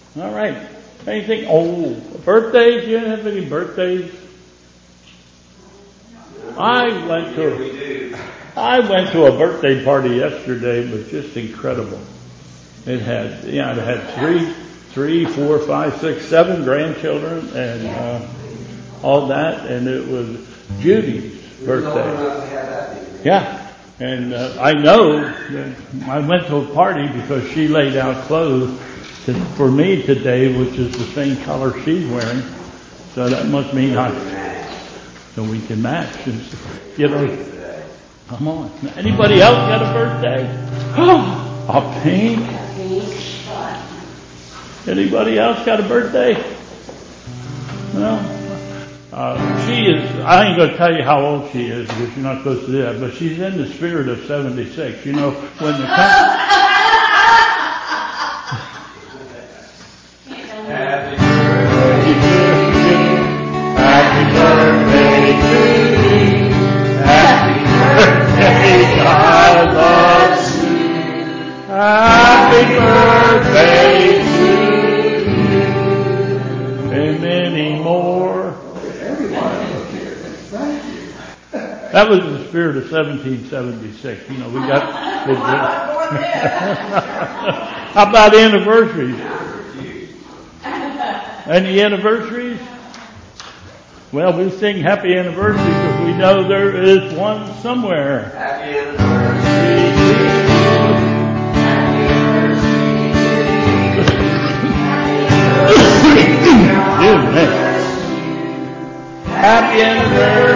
All right. Anything? Oh, birthdays? You didn't have any birthdays? I went to a birthday party yesterday. It was just incredible. It had three, 4, 5, 6, 7 grandchildren and all that, and it was Judy's birthday. Yeah, and I know that I went to a party because she laid out clothes for me today, which is the same color she's wearing. So that must mean so we can match. And, come on. Anybody else got a birthday? A pink. Anybody else got a birthday? Well, she is, I ain't going to tell you how old she is because you're not supposed to do that, but she's in the spirit of 76. You know, when the Happy birthday to you. Happy birthday, God loves you. Happy birthday to you. And many more. That was the spirit of 1776. You know, we got. How about anniversaries? Any anniversaries? Well, we sing happy anniversary because we know there is one somewhere. Happy anniversary to you. Happy anniversary to you. Happy anniversary.